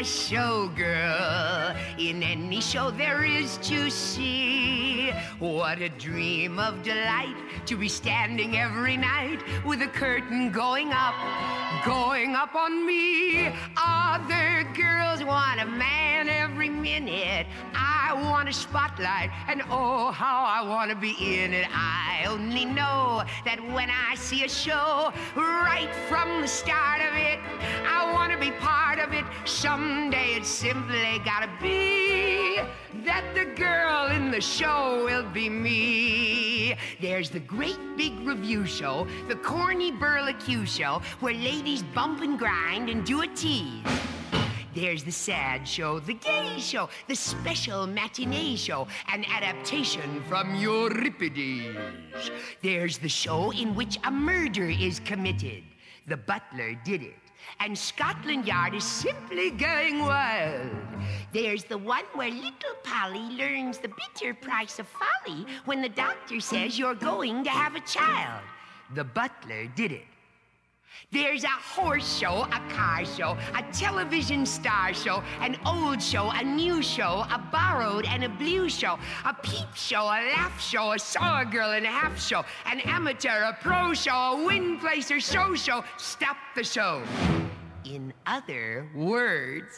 showgirl in any show there is to see. What a dream of delight to be standing every night with a curtain going up on me. Other girls want a man every minute. I want a spotlight, and oh, how I want to be in it. I only know that when I see a show, right from the start of it, I want to be part of it. Someday it's simply gotta be that the girl in the show will be me. There's the great big review show, the corny burlesque show, where ladies bump and grind and do a tease. There's the sad show, the gay show, the special matinee show, an adaptation from Euripides. There's the show in which a murder is committed. The butler did it, and Scotland Yard is simply going wild. There's the one where little Polly learns the bitter price of folly when the doctor says you're going to have a child. The butler did it. There's a horse show, a car show, a television star show, an old show, a new show, a borrowed and a blue show, a peep show, a laugh show, a saw a girl and a half show, an amateur, a pro show, a win placer, show, stop the show. In other words,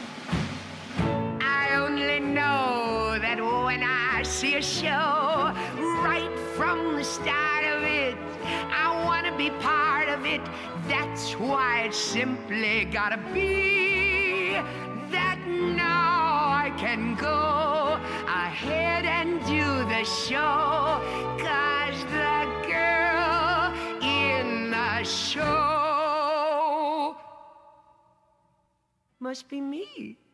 I only know that when I see a show, right from the start of it, I want to be part of it. That's why it's simply gotta be that now I can go ahead and do the show, 'cause the girl in the show must be me.